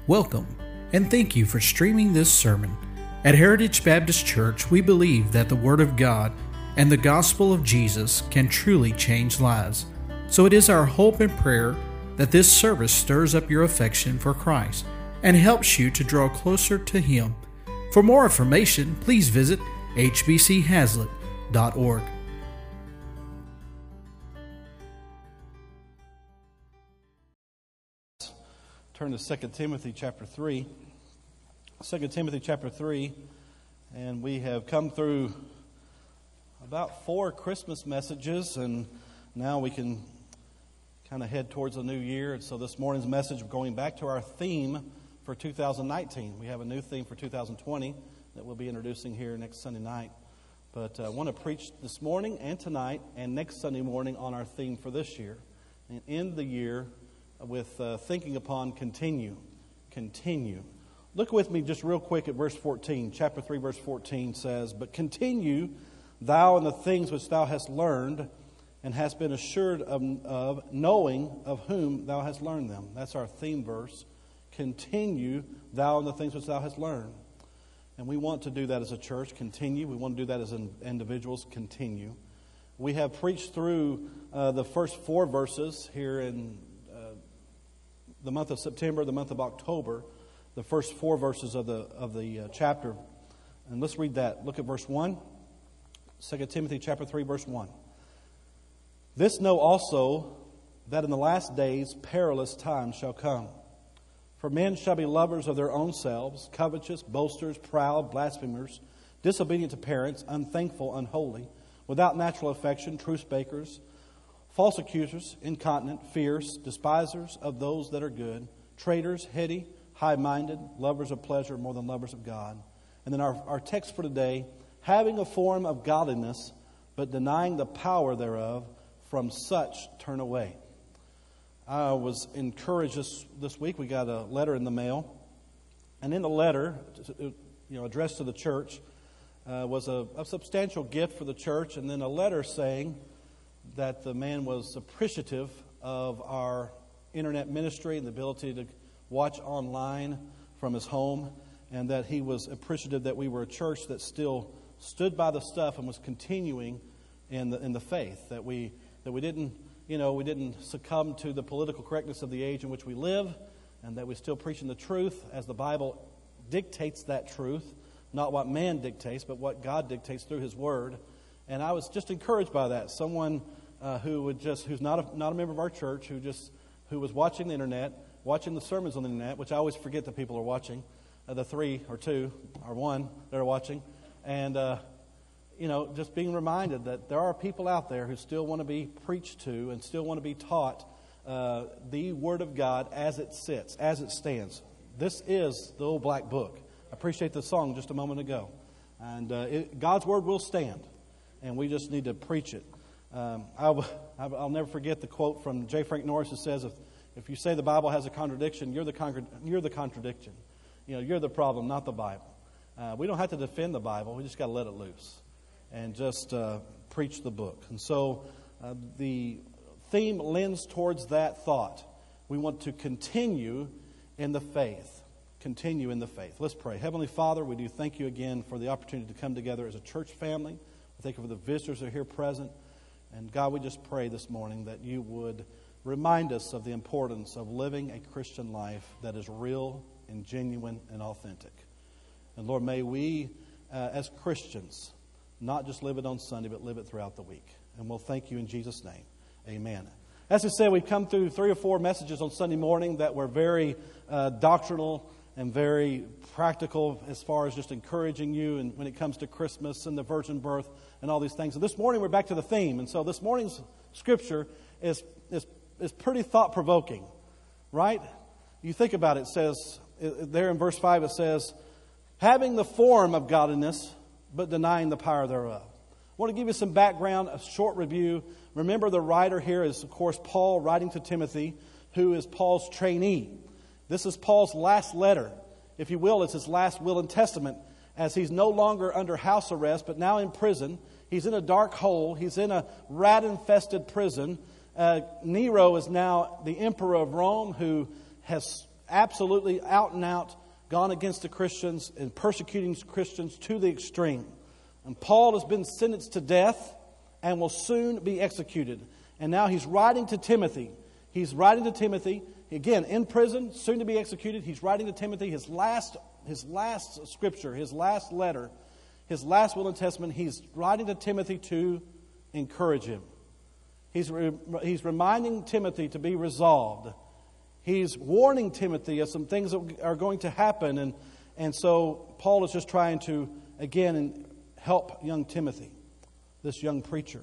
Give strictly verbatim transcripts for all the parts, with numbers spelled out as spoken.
Welcome, and thank you for streaming this sermon. At Heritage Baptist Church, we believe that the Word of God and the gospel of Jesus can truly change lives. So it is our hope and prayer that this service stirs up your affection for Christ and helps you to draw closer to Him. For more information, please visit h b c haslet dot org. Turn to Second Timothy chapter three. Second Timothy chapter three, and we have come through about four Christmas messages, and now we can kind of head towards the new year. And so this morning's message, we're going back to our theme for two thousand nineteen. We have a new theme for two thousand twenty that we'll be introducing here next Sunday night. But I want to preach this morning and tonight and next Sunday morning on our theme for this year, and end the year with uh, thinking upon continue, continue. Look with me just real quick at verse fourteen. Chapter three, verse fourteen says, "But continue thou in the things which thou hast learned, and hast been assured of, of knowing of whom thou hast learned them." That's our theme verse. Continue thou in the things which thou hast learned. And we want to do that as a church, continue. We want to do that as in, individuals, continue. We have preached through uh, the first four verses here in the month of September, the month of October, the first four verses of the of the uh, chapter. And let's read that. Look at verse one. Second Timothy chapter three, verse one. "This know also, that in the last days perilous times shall come. For men shall be lovers of their own selves, covetous, boasters, proud, blasphemers, disobedient to parents, unthankful, unholy, without natural affection, truce breakers, false accusers, incontinent, fierce, despisers of those that are good, traitors, heady, high-minded, lovers of pleasure more than lovers of God." And then our, our text for today, "Having a form of godliness, but denying the power thereof, from such turn away." I was encouraged this, this week. We got a letter in the mail. And in the letter, you know, addressed to the church, uh, was a, a substantial gift for the church. And then a letter saying that the man was appreciative of our internet ministry and the ability to watch online from his home, and that he was appreciative that we were a church that still stood by the stuff and was continuing in the in the faith, that we that we didn't you know we didn't succumb to the political correctness of the age in which we live, and that we're still preaching the truth as the Bible dictates that truth, not what man dictates, but what God dictates through His Word. And I was just encouraged by that. Someone uh, who would just who's not a, not a member of our church, who just who was watching the internet, watching the sermons on the internet, which I always forget that people are watching, uh, the three or two or one that are watching, and uh, you know, just being reminded that there are people out there who still want to be preached to and still want to be taught uh, the Word of God as it sits, as it stands. This is the old black book. I appreciate the song just a moment ago, and uh, it, God's Word will stand. And we just need to preach it. Um, I'll, I'll never forget the quote from J. Frank Norris, who says, if, if you say the Bible has a contradiction, you're the, con- you're the contradiction. You know, you're the problem, not the Bible. Uh, we don't have to defend the Bible. We just got to let it loose and just uh, preach the book. And so uh, the theme lends towards that thought. We want to continue in the faith. Continue in the faith. Let's pray. Heavenly Father, we do thank you again for the opportunity to come together as a church family. Thank you for the visitors that are here present. And God, we just pray this morning that you would remind us of the importance of living a Christian life that is real and genuine and authentic. And Lord, may we, uh, as Christians, not just live it on Sunday, but live it throughout the week. And we'll thank you in Jesus' name. Amen. As I said, we've come through three or four messages on Sunday morning that were very uh, doctrinal and very practical as far as just encouraging you and when it comes to Christmas and the virgin birth and all these things. And this morning we're back to the theme. And so this morning's scripture is is, is pretty thought-provoking, right? You think about it. It says, there in verse five it says, "Having the form of godliness, but denying the power thereof." I want to give you some background, a short review. Remember, the writer here is, of course, Paul writing to Timothy, who is Paul's trainee. This is Paul's last letter. If you will, it's his last will and testament, as he's no longer under house arrest, but now in prison. He's in a dark hole. He's in a rat-infested prison. Uh, Nero is now the emperor of Rome, who has absolutely out and out gone against the Christians and persecuting Christians to the extreme. And Paul has been sentenced to death and will soon be executed. And now he's writing to Timothy. He's writing to Timothy, again, in prison, soon to be executed. He's writing to Timothy his last, his last scripture, his last letter, his last will and testament. He's writing to Timothy to encourage him. He's, re, he's reminding Timothy to be resolved. He's warning Timothy of some things that are going to happen. And, and so Paul is just trying to, again, help young Timothy, this young preacher.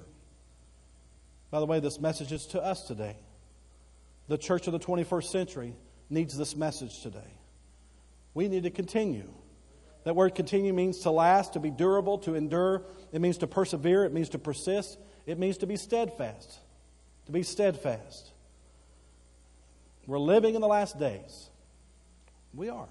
By the way, this message is to us today. The church of the twenty-first century needs this message today. We need to continue. That word continue means to last, to be durable, to endure. It means to persevere. It means to persist. It means to be steadfast. To be steadfast. We're living in the last days. We are.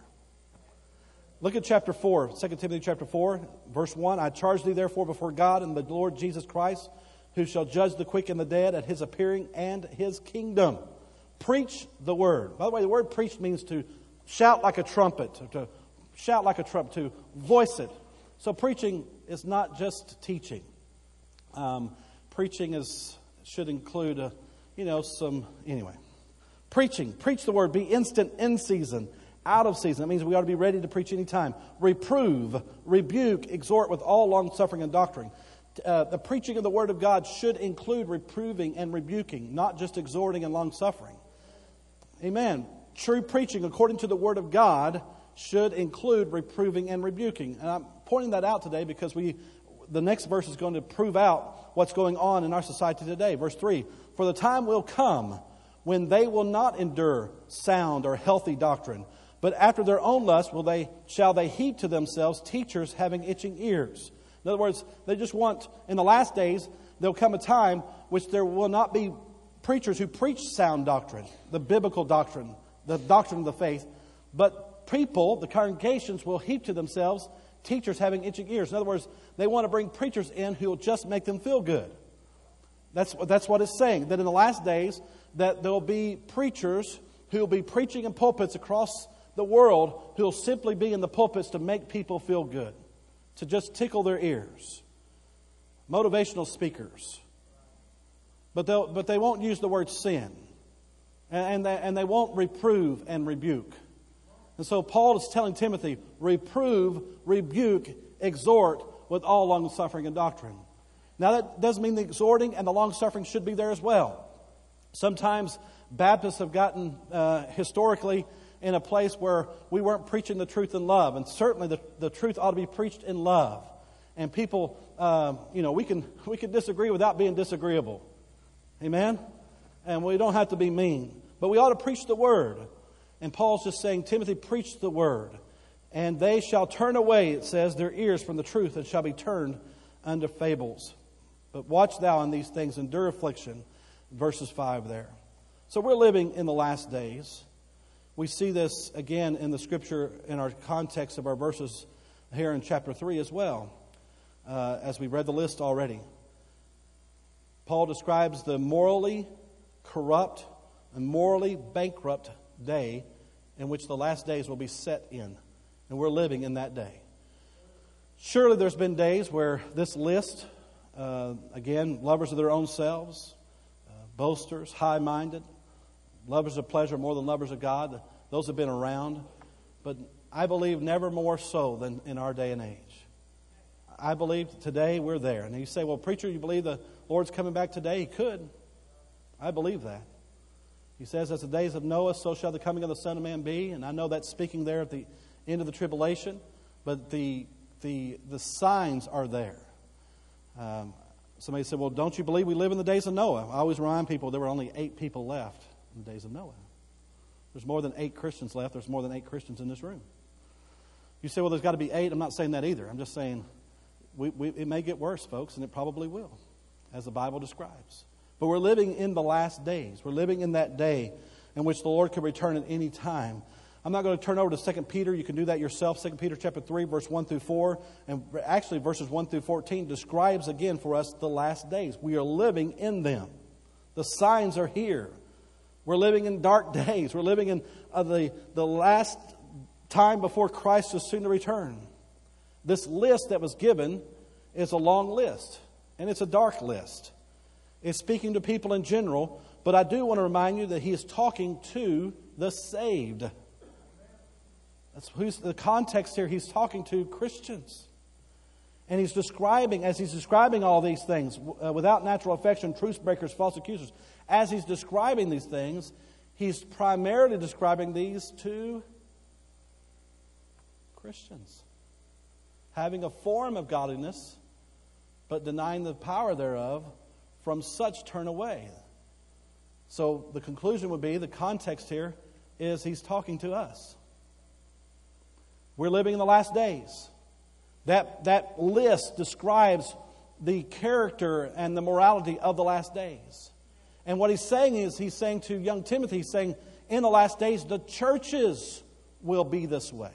Look at chapter four, Second Timothy chapter four, verse one. I charge thee therefore before God and the Lord Jesus Christ, who shall judge the quick and the dead at his appearing and his kingdom. Preach the word. By the way, the word preach means to shout like a trumpet, to shout like a trumpet, to voice it. So preaching is not just teaching. Um, preaching is should include, a, you know, some, anyway. Preaching. Preach the word. Be instant, in season, out of season. That means we ought to be ready to preach anytime. Reprove, rebuke, exhort with all long suffering and doctrine. Uh, the preaching of the word of God should include reproving and rebuking, not just exhorting and long suffering. Amen. True preaching, according to the word of God, should include reproving and rebuking. And I'm pointing that out today because we, the next verse is going to prove out what's going on in our society today. Verse three, for the time will come when they will not endure sound or healthy doctrine, but after their own lust will they shall they heap to themselves teachers having itching ears. In other words, they just want, in the last days, there'll come a time which there will not be preachers who preach sound doctrine, the biblical doctrine, the doctrine of the faith, but people, the congregations, will heap to themselves teachers having itching ears. In other words, they want to bring preachers in who will just make them feel good. That's, that's what it's saying, that in the last days, that there will be preachers who will be preaching in pulpits across the world who will simply be in the pulpits to make people feel good, to just tickle their ears. Motivational speakers. But, they'll, but they won't use the word sin. And, and, they, and they won't reprove and rebuke. And so Paul is telling Timothy, reprove, rebuke, exhort with all long suffering and doctrine. Now that doesn't mean the exhorting and the long suffering should be there as well. Sometimes Baptists have gotten uh, historically in a place where we weren't preaching the truth in love. And certainly the, the truth ought to be preached in love. And people, uh, you know, we can we can disagree without being disagreeable. Amen? And we don't have to be mean. But we ought to preach the word. And Paul's just saying, Timothy, preach the word. And they shall turn away, it says, their ears from the truth and shall be turned unto fables. But watch thou in these things, endure affliction. Verses five there. So we're living in the last days. We see this again in the scripture in our context of our verses here in chapter three as well, uh, as we read the list already. Paul describes the morally corrupt and morally bankrupt day in which the last days will be set in. And we're living in that day. Surely there's been days where this list, uh, again, lovers of their own selves, uh, boasters, high-minded, lovers of pleasure more than lovers of God, those have been around. But I believe never more so than in our day and age. I believe today we're there. And you say, well, preacher, you believe the Lord's coming back today? He could. I believe that. He says, as the days of Noah, so shall the coming of the Son of Man be. And I know that's speaking there at the end of the tribulation. But the the the signs are there. Um, somebody said, well, don't you believe we live in the days of Noah? I always remind people there were only eight people left in the days of Noah. There's more than eight Christians left. There's more than eight Christians in this room. You say, well, there's got to be eight. I'm not saying that either. I'm just saying we, we, it may get worse, folks, and it probably will, as the Bible describes. But we're living in the last days. We're living in that day in which the Lord could return at any time. I'm not going to turn over to Second Peter. You can do that yourself. Second Peter chapter three, verse one through four. And actually, verses one through fourteen describes again for us the last days. We are living in them. The signs are here. We're living in dark days. We're living in uh, the, the last time before Christ is soon to return. This list that was given is a long list, and it's a dark list. It's speaking to people in general, but I do want to remind you that he is talking to the saved. That's who's the context here. He's talking to Christians. And he's describing, as he's describing all these things, uh, without natural affection, truce breakers, false accusers, as he's describing these things, he's primarily describing these to Christians. Having a form of godliness, but denying the power thereof, from such turn away. So the conclusion would be, the context here is he's talking to us. We're living in the last days. That, that list describes the character and the morality of the last days. And what he's saying is, he's saying to young Timothy, he's saying, in the last days, the churches will be this way.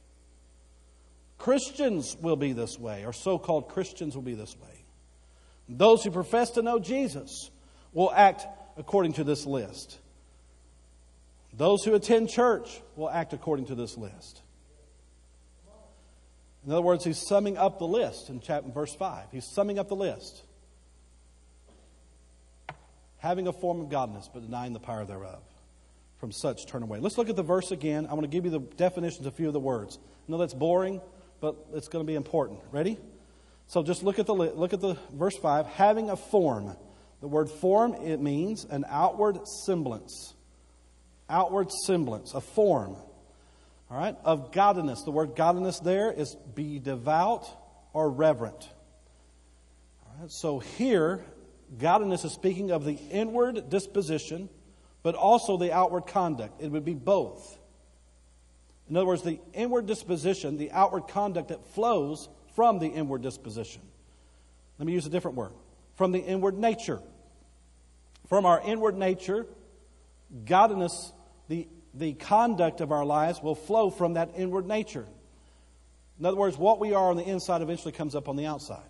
Christians will be this way, or so-called Christians will be this way. Those who profess to know Jesus will act according to this list. Those who attend church will act according to this list. In other words, he's summing up the list in chapter verse five. He's summing up the list. Having a form of godliness, but denying the power thereof. From such turn away. Let's look at the verse again. I want to give you the definitions of a few of the words. I know that's boring, but it's going to be important. Ready? So just look at the look at the verse five. Having a form. The word form, it means an outward semblance. Outward semblance, a form. All right, of godliness. The word godliness there is be devout or reverent. All right, so here, godliness is speaking of the inward disposition, but also the outward conduct. It would be both. In other words, the inward disposition, the outward conduct that flows from the inward disposition. Let me use a different word. From the inward nature. From our inward nature, godliness, the The conduct of our lives will flow from that inward nature. In other words, what we are on the inside eventually comes up on the outside.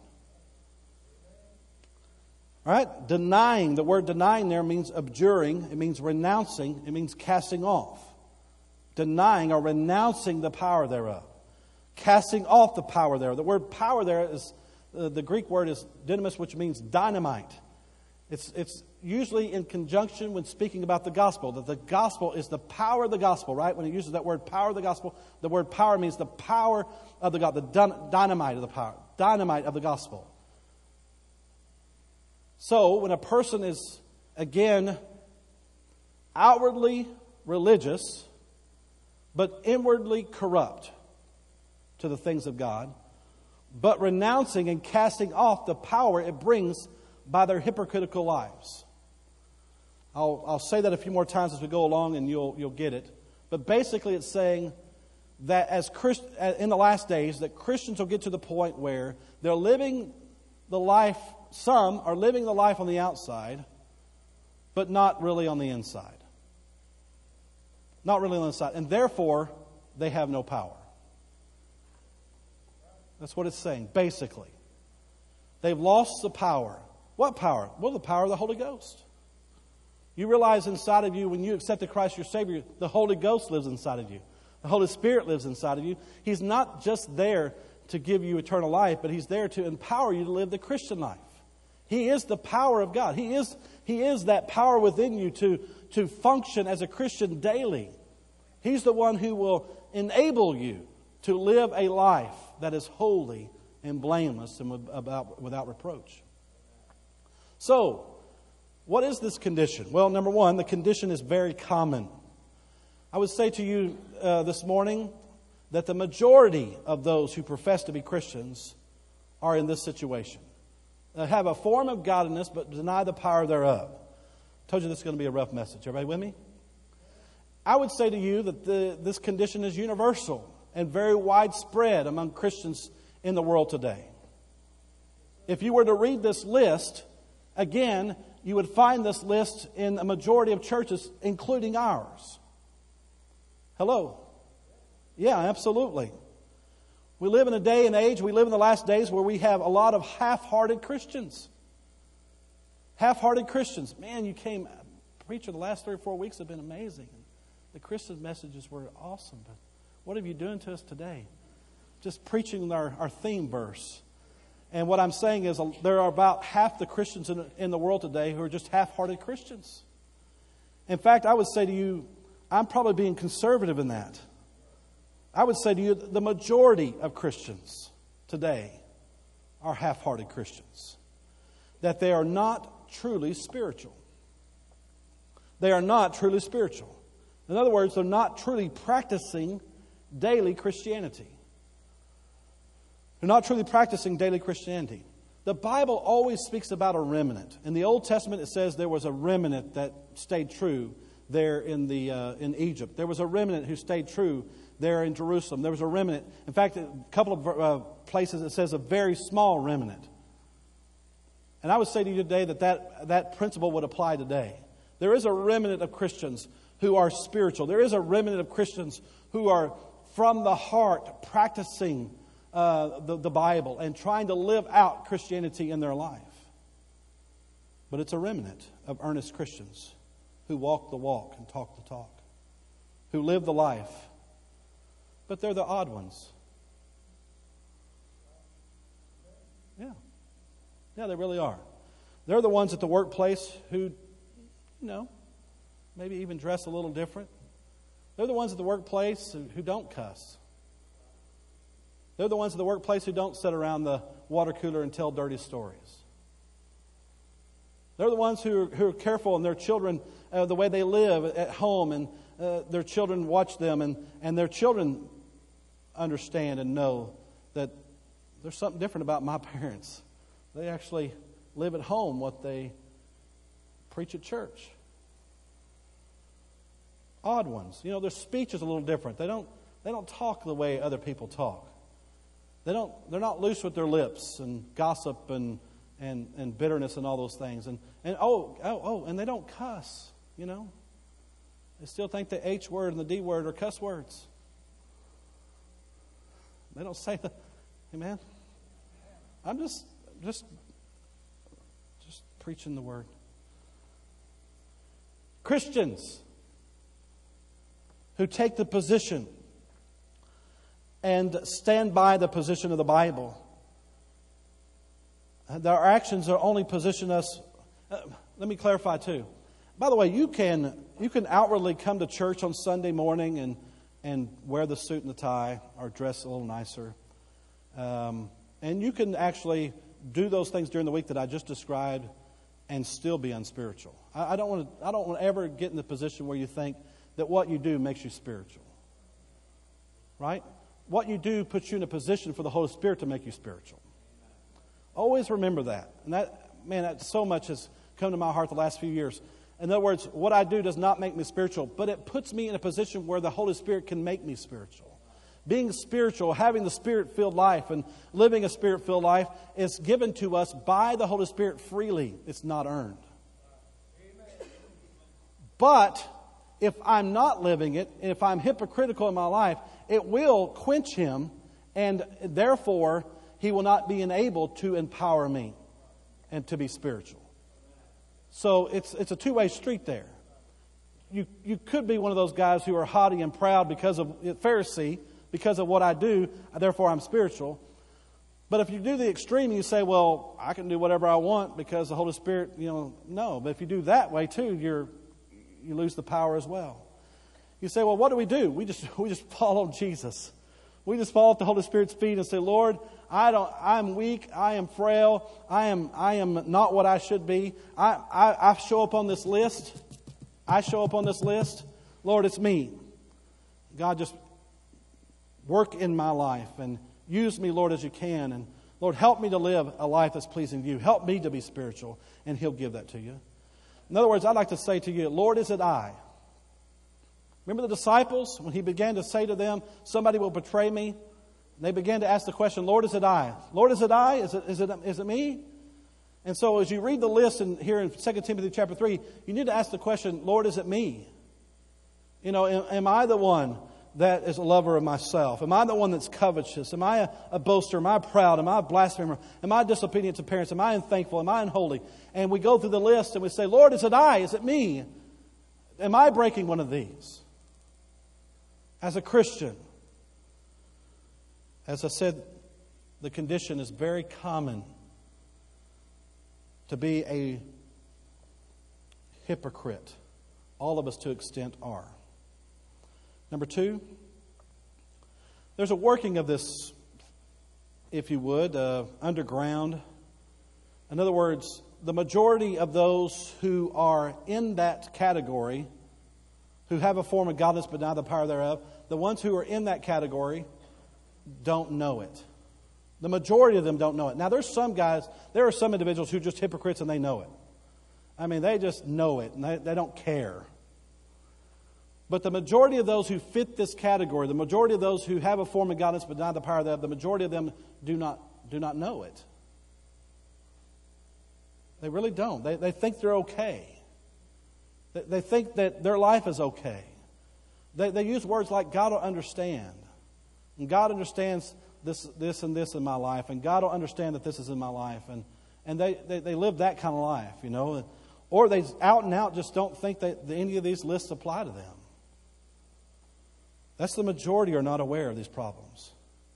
All right? Denying, the word denying there means abjuring. It means renouncing. It means casting off. Denying or renouncing the power thereof. Casting off the power thereof. The word power there is, uh, the Greek word is dynamis, which means dynamite. It's, it's usually in conjunction when speaking about the gospel, that the gospel is the power of the gospel, right? When it uses that word power of the gospel, the word power means the power of the God, the dynamite of the power, dynamite of the gospel. So when a person is, again, outwardly religious, but inwardly corrupt to the things of God, but renouncing and casting off the power it brings by their hypocritical lives. I'll, I'll say that a few more times as we go along and you'll, you'll get it. But basically it's saying that as Christ, in the last days, that Christians will get to the point where they're living the life, some are living the life on the outside, but not really on the inside. Not really on the inside. And therefore, they have no power. That's what it's saying, basically. They've lost the power. What power? Well, the power of the Holy Ghost. You realize inside of you, when you accepted Christ your Savior, the Holy Ghost lives inside of you. The Holy Spirit lives inside of you. He's not just there to give you eternal life, but He's there to empower you to live the Christian life. He is the power of God. He is, he is that power within you to, to function as a Christian daily. He's the one who will enable you to live a life that is holy and blameless and without, without reproach. So, what is this condition? Well, number one, the condition is very common. I would say to you uh, this morning that the majority of those who profess to be Christians are in this situation. They have a form of godliness but deny the power thereof. I told you this is going to be a rough message. Everybody with me? I would say to you that the, this condition is universal and very widespread among Christians in the world today. If you were to read this list, again, you would find this list in a majority of churches, including ours. Hello? Yeah, absolutely. We live in a day and age, we live in the last days where we have a lot of half-hearted Christians. Half-hearted Christians. Man, you came preacher, the last three or four weeks have been amazing. The Christian messages were awesome. But what are you doing to us today? Just preaching our, our theme verse. And what I'm saying is there are about half the Christians in, in the world today who are just half-hearted Christians. In fact, I would say to you, I'm probably being conservative in that. I would say to you, the majority of Christians today are half-hearted Christians. That they are not truly spiritual. They are not truly spiritual. In other words, they're not truly practicing daily Christianity. They're not truly practicing daily Christianity. The Bible always speaks about a remnant. In the Old Testament, it says there was a remnant that stayed true there in the uh, in Egypt. There was a remnant who stayed true there in Jerusalem. There was a remnant. In fact, a couple of uh, places it says a very small remnant. And I would say to you today that, that that principle would apply today. There is a remnant of Christians who are spiritual. There is a remnant of Christians who are from the heart practicing uh, the, the Bible and trying to live out Christianity in their life. But it's a remnant of earnest Christians who walk the walk and talk the talk, who live the life. But they're the odd ones. Yeah. Yeah, they really are. They're the ones at the workplace who, you know, maybe even dress a little different. They're the ones at the workplace who, who don't cuss. They're the ones at the workplace who don't sit around the water cooler and tell dirty stories. They're the ones who are, who are careful in their children, uh, the way they live at home, and uh, their children watch them, and, and their children understand and know that there's something different about my parents. They actually live at home what they preach at church. Odd ones. You know, their speech is a little different. They don't they don't talk the way other people talk. They don't they're not loose with their lips and gossip and and, and bitterness and all those things. And and oh, oh, oh, and they don't cuss, you know. They still think the H word and the D word are cuss words. They don't say the amen. I'm just just just preaching the word. Christians who take the position and stand by the position of the Bible. Their actions are only position us. Uh, let me clarify too. By the way, you can you can outwardly come to church on Sunday morning and and wear the suit and the tie or dress a little nicer, um, and you can actually do those things during the week that I just described and still be unspiritual. I, I don't want to. I don't want to ever get in the position where you think that what you do makes you spiritual. Right? What you do puts you in a position for the Holy Spirit to make you spiritual. Always remember that. And that, man, that so much has come to my heart the last few years. In other words, what I do does not make me spiritual, but it puts me in a position where the Holy Spirit can make me spiritual. Being spiritual, having the Spirit-filled life and living a Spirit-filled life is given to us by the Holy Spirit freely. It's not earned. But if I'm not living it, and if I'm hypocritical in my life, it will quench Him, and therefore He will not be enabled to empower me and to be spiritual. So it's it's a two-way street there. You you could be one of those guys who are haughty and proud because of Pharisee, because of what I do, therefore I'm spiritual. But if you do the extreme and you say, well, I can do whatever I want because the Holy Spirit, you know, no. But if you do that way too, you're you lose the power as well. You say, well, what do we do? We just we just follow Jesus. We just fall at the Holy Spirit's feet and say, Lord, I don't I'm weak, I am frail, I am I am not what I should be. I, I, I show up on this list. I show up on this list. Lord, it's me. God, just work in my life and use me, Lord, as you can. And Lord, help me to live a life that's pleasing to you. Help me to be spiritual. And He'll give that to you. In other words, I'd like to say to you, Lord, is it I? Remember the disciples, when He began to say to them, somebody will betray me? They began to ask the question, Lord, is it I? Lord, is it I? Is it, is it, is it me? And so as you read the list in, here in Second Timothy chapter three, you need to ask the question, Lord, is it me? You know, am, am I the one that is a lover of myself? Am I the one that's covetous? Am I a, a boaster? Am I proud? Am I a blasphemer? Am I disobedient to parents? Am I unthankful? Am I unholy? And we go through the list and we say, Lord, is it I? Is it me? Am I breaking one of these? As a Christian, as I said, the condition is very common to be a hypocrite. All of us to an extent are. Number two, there's a working of this, if you would, uh, underground. In other words, the majority of those who are in that category, who have a form of godliness but not the power thereof, the ones who are in that category don't know it. The majority of them don't know it. Now, there's some guys, there are some individuals who are just hypocrites and they know it. I mean, they just know it and they, they don't care. But the majority of those who fit this category, the majority of those who have a form of godliness but not the power thereof, the majority of them do not, do not know it. They really don't. They, they think they're okay. They, they think that their life is okay. They, they use words like, God will understand. And God understands this, this and this in my life. And God will understand that this is in my life. And, and they, they, they live that kind of life, you know. Or they out and out just don't think that any of these lists apply to them. That's the majority are not aware of these problems.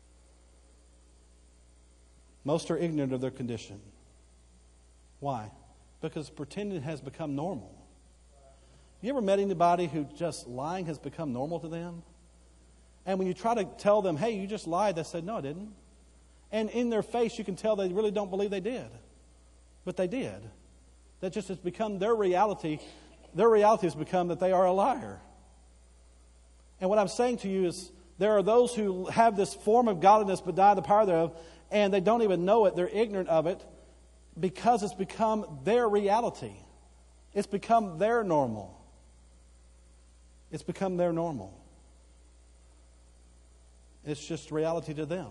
Most are ignorant of their condition. Why? Because pretending has become normal. You ever met anybody who just lying has become normal to them? And when you try to tell them, hey, you just lied, they said, no, I didn't. And in their face, you can tell they really don't believe they did. But they did. That just has become their reality. Their reality has become that they are a liar. And what I'm saying to you is there are those who have this form of godliness but deny the power thereof, and they don't even know it. They're ignorant of it because it's become their reality. It's become their normal. It's become their normal. It's just reality to them.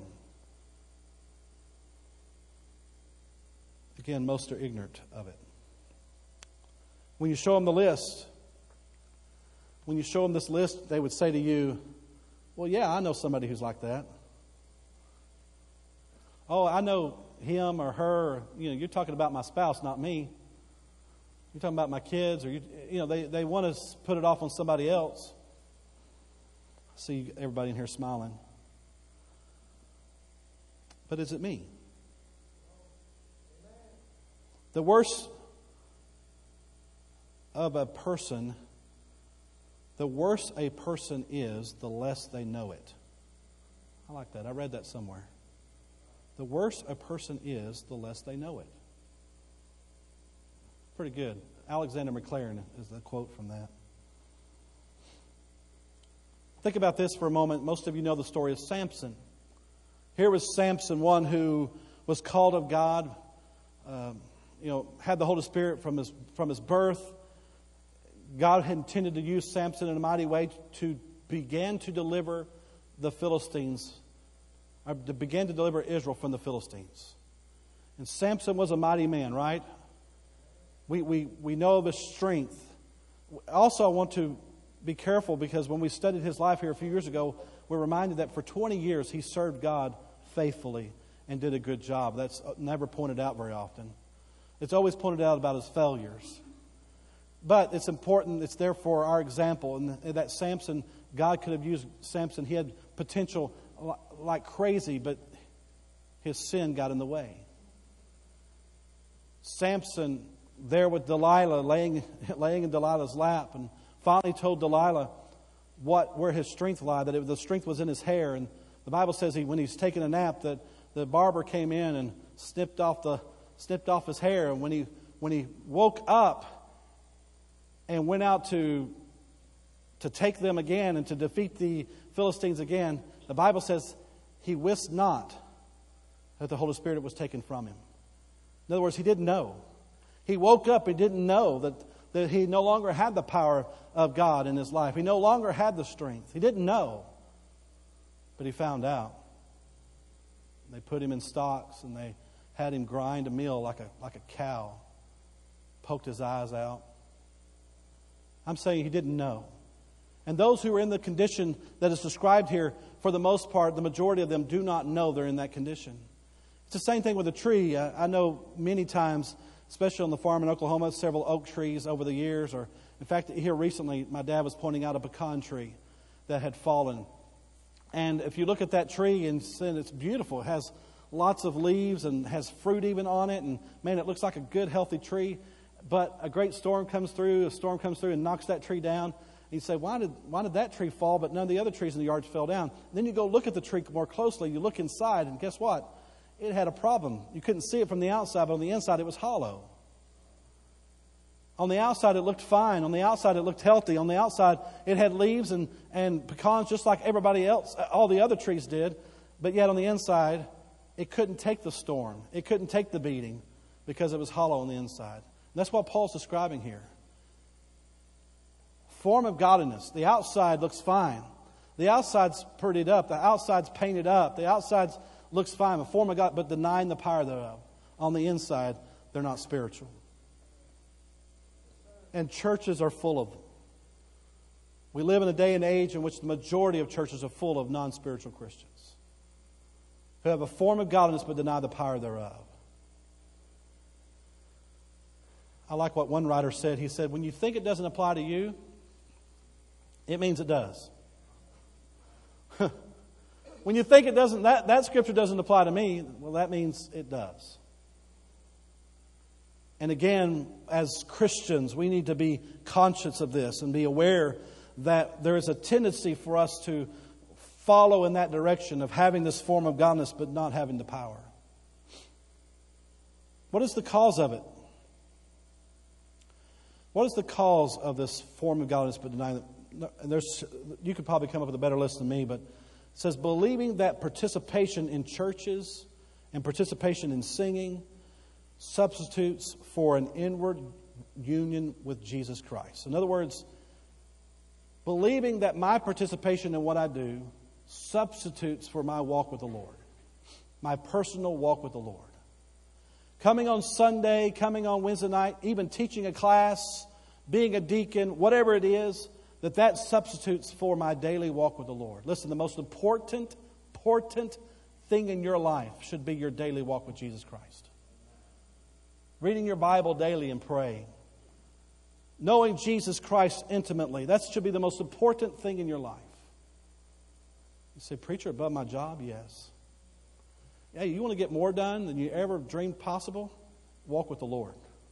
Again, most are ignorant of it. When you show them the list, when you show them this list, they would say to you, well, yeah, I know somebody who's like that. Oh, I know him or her. You know, you're talking about my spouse, not me. You're talking about my kids, or you, you know, they, they want to put it off on somebody else. I see everybody in here smiling. But is it me? The worst of a person, the worse a person is, the less they know it. I like that. I read that somewhere. The worse a person is, the less they know it. Pretty good. Alexander McLaren is the quote from that. Think about this for a moment. Most of you know the story of Samson. Here was Samson, one who was called of God, um, you know, had the Holy Spirit from his from his birth. God had intended to use Samson in a mighty way to begin to deliver the Philistines, or to begin to deliver Israel from the Philistines. And Samson was a mighty man, right? We we we know of his strength. Also, I want to be careful because when we studied his life here a few years ago, we're reminded that for twenty years he served God faithfully and did a good job. That's never pointed out very often. It's always pointed out about his failures. But it's important, it's there for our example. And that Samson, God could have used Samson. He had potential like crazy, but his sin got in the way. Samson there with Delilah, laying, laying in Delilah's lap, and finally told Delilah what where his strength lied, that it, the strength was in his hair. And the Bible says he, when he's taking a nap, that the barber came in and snipped off the snipped off his hair. And when he when he woke up and went out to to take them again and to defeat the Philistines again, the Bible says he wist not that the Holy Spirit was taken from him. In other words, he didn't know. He woke up and didn't know that, that he no longer had the power of God in his life. He no longer had the strength. He didn't know. But he found out. They put him in stocks and they had him grind a meal like a like a cow. Poked his eyes out. I'm saying he didn't know. And those who are in the condition that is described here, for the most part, the majority of them do not know they're in that condition. It's the same thing with a tree. I, I know many times, especially on the farm in Oklahoma, several oak trees over the years, or In fact, here recently, my dad was pointing out a pecan tree that had fallen. And if you look at that tree, and it's beautiful. It has lots of leaves and has fruit even on it. And man, it looks like a good, healthy tree. But a great storm comes through, a storm comes through and knocks that tree down. And you say, why did, why did that tree fall, but none of the other trees in the yard fell down? And then you go look at the tree more closely. You look inside, and guess what? It had a problem. You couldn't see it from the outside, but on the inside it was hollow. On the outside, it looked fine. On the outside, it looked healthy. On the outside, it had leaves and, and pecans just like everybody else, all the other trees did. But yet on the inside, it couldn't take the storm. It couldn't take the beating because it was hollow on the inside. And that's what Paul's describing here. Form of godliness. The outside looks fine. The outside's prettied up. The outside's painted up. The outside looks fine. A form of God, but denying the power thereof. On the inside, they're not spiritual. And churches are full of them. We live in a day and age in which the majority of churches are full of non-spiritual Christians who have a form of godliness but deny the power thereof. I like what one writer said. He said, when you think it doesn't apply to you, it means it does. When you think it doesn't, that, that scripture doesn't apply to me, well, that means it does. And again, as Christians, we need to be conscious of this and be aware that there is a tendency for us to follow in that direction of having this form of godliness but not having the power. What is the cause of it? What is the cause of this form of godliness but denying it? And there's, you could probably come up with a better list than me, but it says believing that participation in churches and participation in singing substitutes for an inward union with Jesus Christ. In other words, believing that my participation in what I do substitutes for my walk with the Lord, my personal walk with the Lord. Coming on Sunday, coming on Wednesday night, even teaching a class, being a deacon, whatever it is, that that substitutes for my daily walk with the Lord. Listen, the most important, important thing in your life should be your daily walk with Jesus Christ. Reading your Bible daily and praying. Knowing Jesus Christ intimately. That should be the most important thing in your life. You say, preacher, above my job? Yes. Hey, you want to get more done than you ever dreamed possible? Walk with the Lord.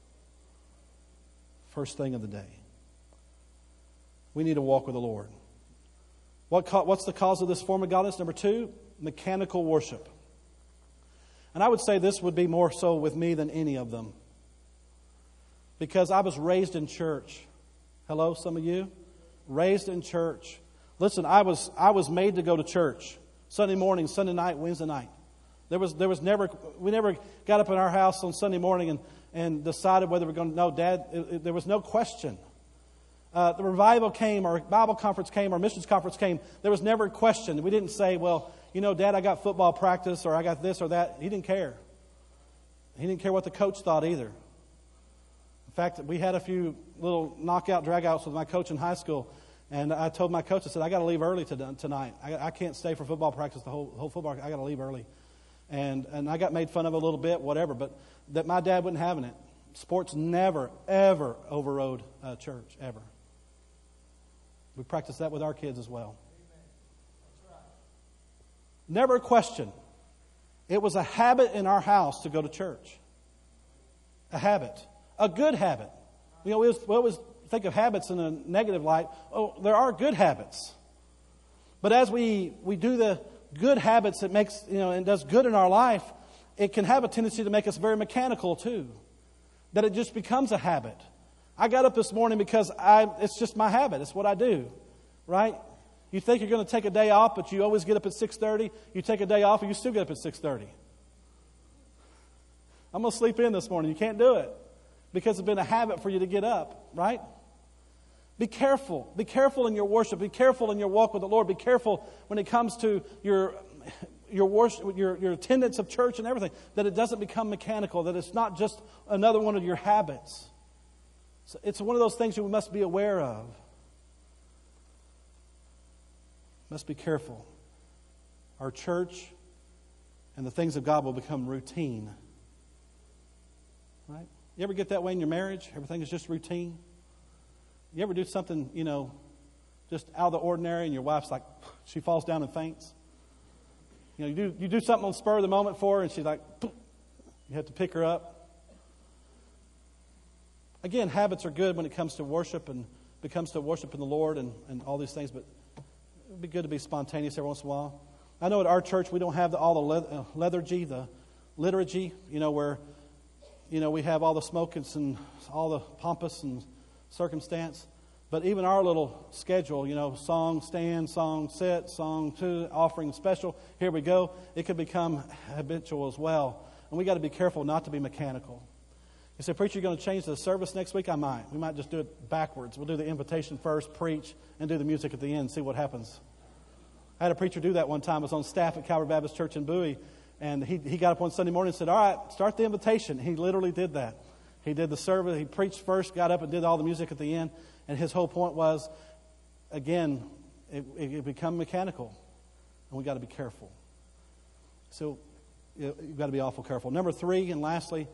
First thing of the day. We need to walk with the Lord. What, what's the cause of this form of godliness? Number two, mechanical worship. And I would say this would be more so with me than any of them. Because I was raised in church. Hello, some of you? Raised in church. Listen, I was I was made to go to church. Sunday morning, Sunday night, Wednesday night. There was there was never we never got up in our house on Sunday morning and, and decided whether we're going to. No, Dad, it, it, there was no question. Uh, the revival came, or Bible conference came, or missions conference came. There was never a question. We didn't say, well, you know, Dad, I got football practice, or I got this or that. He didn't care. He didn't care what the coach thought either. In fact, we had a few little knockout dragouts with my coach in high school, and I told my coach, I said, I got to leave early to, tonight. I, I can't stay for football practice the whole whole football. I got to leave early, and and I got made fun of a little bit, whatever. But that my dad wasn't having it. Sports never, ever overrode uh, church ever. We practice that with our kids as well. Never a question. It was a habit in our house to go to church. A habit. A good habit. You know, we always, we always think of habits in a negative light. Oh, there are good habits. But as we, we do the good habits, it makes, you know, and does good in our life, it can have a tendency to make us very mechanical too. That it just becomes a habit. I got up this morning because I it's just my habit. It's what I do, right? You think you're going to take a day off, but you always get up at six thirty. You take a day off, and you still get up at six thirty. I'm going to sleep in this morning. You can't do it because it's been a habit for you to get up, right? Be careful. Be careful in your worship. Be careful in your walk with the Lord. Be careful when it comes to your your worship, your, your attendance of church and everything, that it doesn't become mechanical, that it's not just another one of your habits. So it's one of those things you must be aware of. Must be careful. Our church and the things of God will become routine. Right? You ever get that way in your marriage? Everything is just routine. You ever do something, you know, just out of the ordinary, and your wife's like, she falls down and faints? You know, you do you do something on the spur of the moment for her, and she's like, you have to pick her up. Again, habits are good when it comes to worship and it comes to worshiping the Lord and, and all these things, but it would be good to be spontaneous every once in a while. I know at our church we don't have the, all the le- uh, lethargy, the liturgy, you know, where, you know, we have all the smoke and all the pompous and circumstance. But even our little schedule, you know, song stand, song sit, song two, offering special, here we go. It could become habitual as well. And we got to be careful not to be mechanical. You say, preacher, you're going to change the service next week? I might. We might just do it backwards. We'll do the invitation first, preach, and do the music at the end, see what happens. I had a preacher do that one time. I was on staff at Calvary Baptist Church in Bowie, and he, he got up one Sunday morning and said, all right, start the invitation. He literally did that. He did the service. He preached first, got up and did all the music at the end. And his whole point was, again, it, it, it become mechanical. And we got to be careful. So you've got to be awful careful. Number three, and lastly,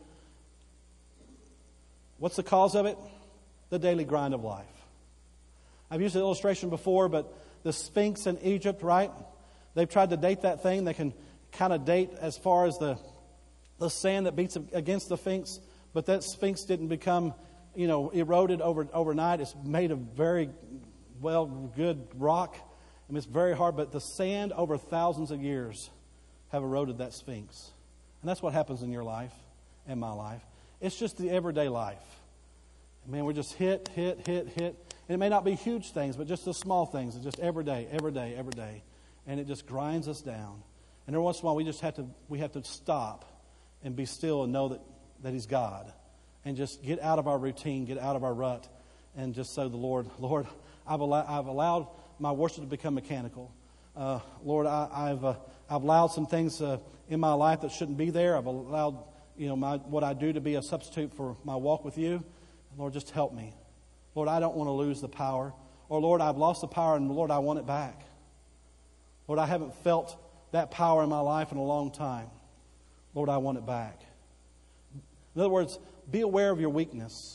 what's the cause of it? The daily grind of life. I've used the illustration before, but the Sphinx in Egypt, right? They've tried to date that thing. They can kind of date as far as the, the sand that beats against the Sphinx. But that Sphinx didn't become, you know, eroded over overnight. It's made of very, well, good rock. I mean, it's very hard. But the sand over thousands of years have eroded that Sphinx. And that's what happens in your life and my life. It's just the everyday life. Man, we're just hit, hit, hit, hit. And it may not be huge things, but just the small things. It's just every day, every day, every day. And it just grinds us down. And every once in a while, we just have to, we have to stop and be still and know that, that He's God. And just get out of our routine, get out of our rut, and just say to the Lord, Lord, I've, allow, I've allowed my worship to become mechanical. Uh, Lord, I, I've uh, I've allowed some things uh, in my life that shouldn't be there. I've allowed, you know, my, what I do to be a substitute for my walk with you. Lord, just help me. Lord, I don't want to lose the power. Or, Lord, I've lost the power, and, Lord, I want it back. Lord, I haven't felt that power in my life in a long time. Lord, I want it back. In other words, be aware of your weakness.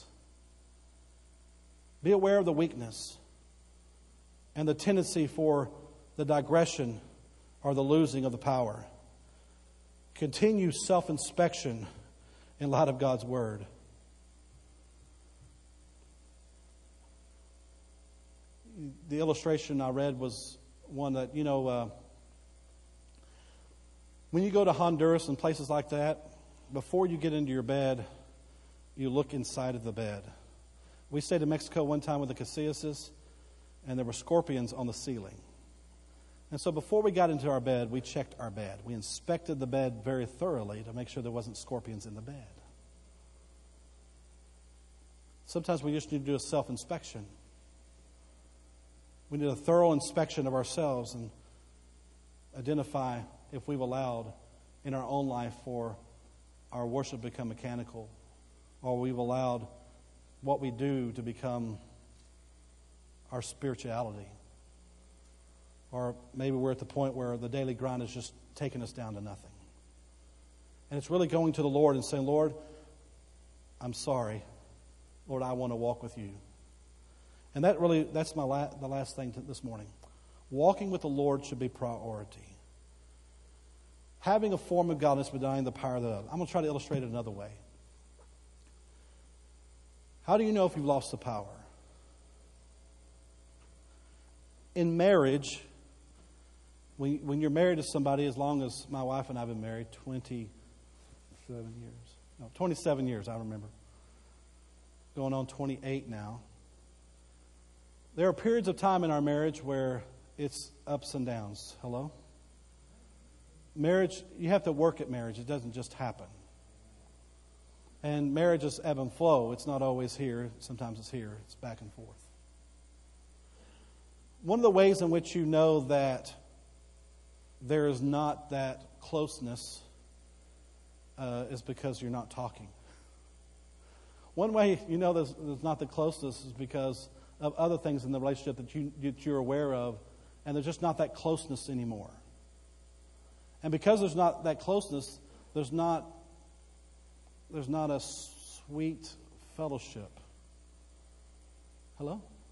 Be aware of the weakness and the tendency for the digression or the losing of the power. Continue self-inspection in light of God's Word. The illustration I read was one that, you know, uh, when you go to Honduras and places like that, before you get into your bed, you look inside of the bed. We stayed in Mexico one time with the Casillas, and there were scorpions on the ceiling. And so before we got into our bed, we checked our bed. We inspected the bed very thoroughly to make sure there wasn't scorpions in the bed. Sometimes we just need to do a self-inspection. We need a thorough inspection of ourselves and identify if we've allowed in our own life for our worship to become mechanical, or we've allowed what we do to become our spirituality. Or maybe we're at the point where the daily grind is just taking us down to nothing. And it's really going to the Lord and saying, Lord, I'm sorry. Lord, I want to walk with you. And that really, that's my la- the last thing to this morning. Walking with the Lord should be priority. Having a form of godliness but denying the power thereof. I'm going to try to illustrate it another way. How do you know if you've lost the power? In marriage, when, when you're married to somebody, as long as my wife and I have been married, twenty-seven years. No, twenty-seven years, I remember. Going on twenty-eight now. There are periods of time in our marriage where it's ups and downs. Hello? Marriage, you have to work at marriage. It doesn't just happen. And marriage is ebb and flow. It's not always here. Sometimes it's here. It's back and forth. One of the ways in which you know that there is not that closeness uh, is because you're not talking. One way you know there's, there's not the closeness is because of other things in the relationship that, you, that you're aware of, and there's just not that closeness anymore. And because there's not that closeness, there's not there's not a sweet fellowship. Hello?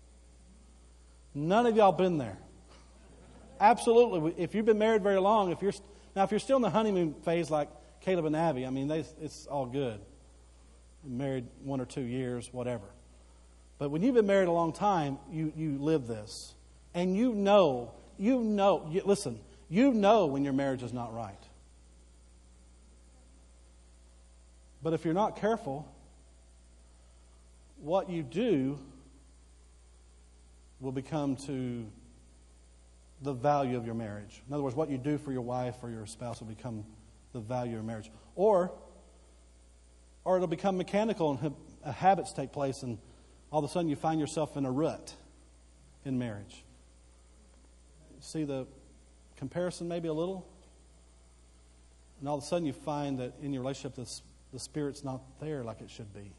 None of y'all been there. Absolutely. If you've been married very long, if you're now if you're still in the honeymoon phase like Caleb and Abby, I mean, they, it's all good. Married one or two years, whatever. But when you've been married a long time, you, you live this. And you know, you know, you, listen, you know when your marriage is not right. But if you're not careful, what you do will become to the value of your marriage. In other words, what you do for your wife or your spouse will become the value of your marriage. Or, or it'll become mechanical and ha- habits take place, and all of a sudden you find yourself in a rut in marriage. See the comparison maybe a little? And all of a sudden you find that in your relationship the, the Spirit's not there like it should be.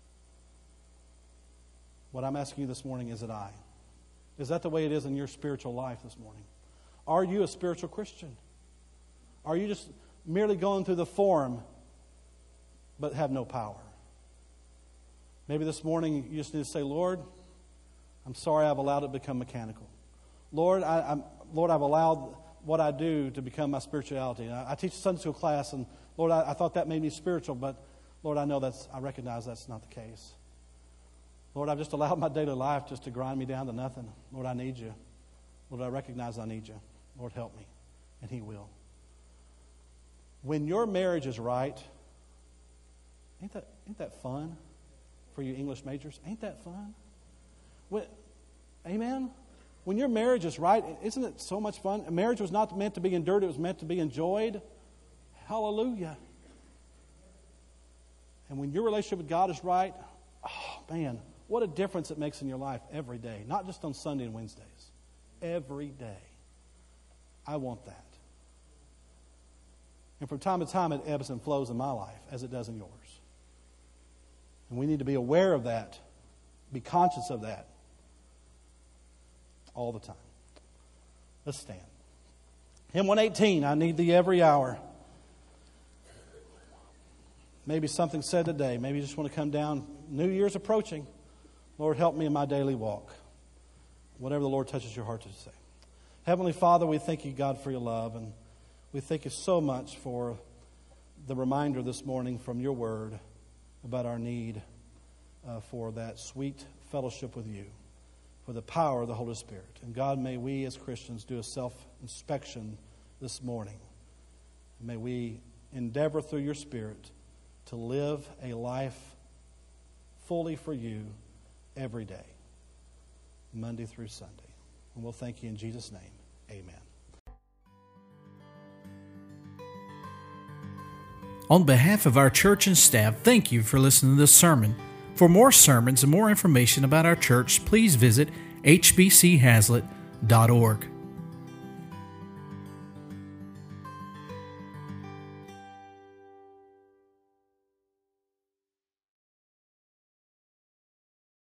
What I'm asking you this morning, is it I? Is that the way it is in your spiritual life this morning? Are you a spiritual Christian? Are you just merely going through the form but have no power? Maybe this morning you just need to say, Lord, I'm sorry I've allowed it to become mechanical. Lord, I, I'm, Lord, I've allowed what I do to become my spirituality. I, I teach a Sunday school class, and Lord, I, I thought that made me spiritual, but Lord, I know that's, I recognize that's not the case. Lord, I've just allowed my daily life just to grind me down to nothing. Lord, I need you. Lord, I recognize I need you. Lord, help me. And He will. When your marriage is right, ain't that, ain't that fun for you English majors? Ain't that fun? When, amen? When your marriage is right, isn't it so much fun? A marriage was not meant to be endured. It was meant to be enjoyed. Hallelujah. And when your relationship with God is right, oh, man, what a difference it makes in your life every day. Not just on Sunday and Wednesdays. Every day. I want that. And from time to time it ebbs and flows in my life as it does in yours. And we need to be aware of that. Be conscious of that. All the time. Let's stand. Hymn one eighteen, I need thee every hour. Maybe something said today. Maybe you just want to come down. New Year's approaching. Lord, help me in my daily walk. Whatever the Lord touches your heart to say. Heavenly Father, we thank you, God, for your love. And we thank you so much for the reminder this morning from your word about our need uh, for that sweet fellowship with you, for the power of the Holy Spirit. And God, may we as Christians do a self-inspection this morning. May we endeavor through your Spirit to live a life fully for you every day, Monday through Sunday. And we'll thank you in Jesus' name. Amen. On behalf of our church and staff, thank you for listening to this sermon. For more sermons and more information about our church, please visit h b c haslet dot org.